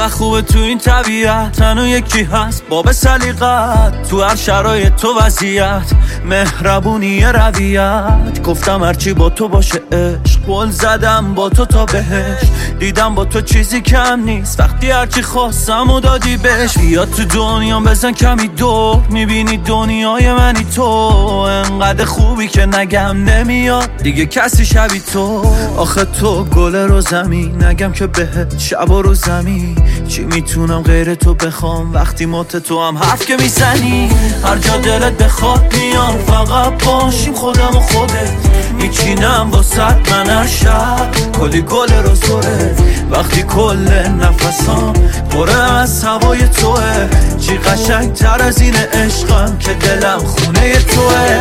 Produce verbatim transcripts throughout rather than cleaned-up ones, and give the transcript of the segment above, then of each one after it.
چقدر خوبه تو این طبیعت، تنها یکی هست باب سلیقت، تو هر شرایط تو وضعیت، مهربونی رویت. گفتم هرچی با تو باشه عشق، قول زدم با تو تا بهش، دیدم با تو چیزی کم نیست، وقتی هرچی خواستم و دادی بهش. بیا تو دنیا بزن کمی دور، میبینی دنیای منی تو، انقدر خوبی که نگم نمیاد دیگه کسی شبی تو. آخه تو گل رو زمین، نگم که بهت شب و رو زمین، چی میتونم غیر تو بخوام وقتی مات تو هم حرف که میزنی. هر جا دلت بخواد میام، فقط باشیم خودم و خودت، میچینم واسط من هر شب کلی گل رو زوره، وقتی کل نفسام پره از هوای توه. چی قشنگ تر از این عشقم که دلم خونه توه.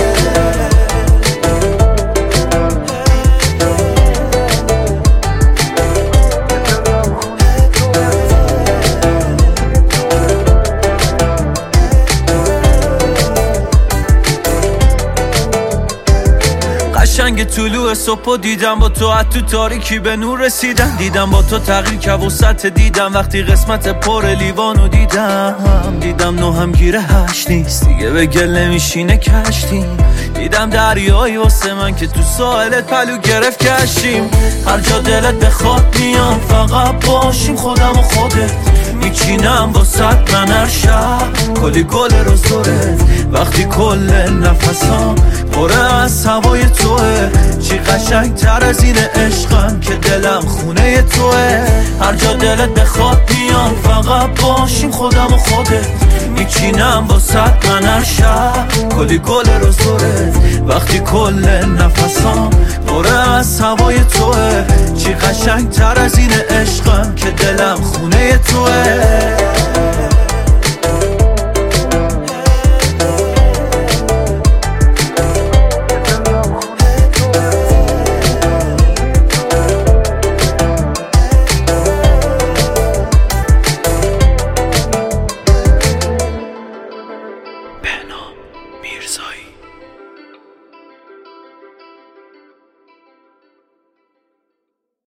قشنگ طلوع صبح دیدم با تو، از تو تاریکی به نور رسیدم، دیدم با تو تغییر که وسط دیدم، وقتی قسمت پر لیوانو دیدم، دیدم نو هم گیره هشت نیست دیگه، به گل نمیشینه کشتیم، دیدم دریایی واسه من که تو ساحلت پلو گرفت کشیم. هر جا دلت بخواد میام، فقط باشیم خودم و خودت، میچینم واسط من هر شب کلی گل رو زوره، وقتی کل نفسام پره از هوای توه. چی قشنگ تر از این عشقم که دلم خونه توه. هر جا دلت بخواد میام، فقط باشیم خودم و خودت، میچینم واسط من هر شب کلی گل رو زوره، وقتی کل نفسام پره از هوای توه. چی قشنگ تر از این عشقم که دلم خونه توه.